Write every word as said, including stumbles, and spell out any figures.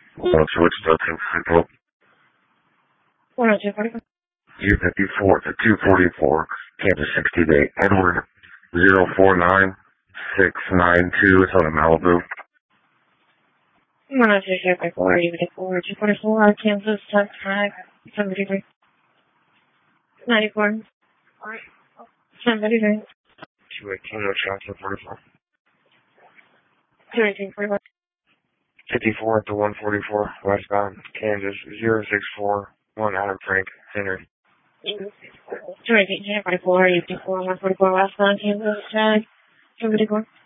Uh, switch to two forty-four. one oh two forty-four. U fifty-four to two forty-four, Kansas sixty-eight, Edward zero four nine six nine two. It's on a Malibu. one oh two forty-four, U fifty-four, two forty-four, Kansas, Tech five, seventy-three. ninety-four. seventy-three. two eighteen, no shots at forty-four. two eighteen forty-four. fifty-four at the one forty-four, westbound, Kansas, zero six four one, Adam Frank, Henry. two eighteen forty-four, U fifty-four, one forty-four, westbound, Kansas, Tech, seventy-four.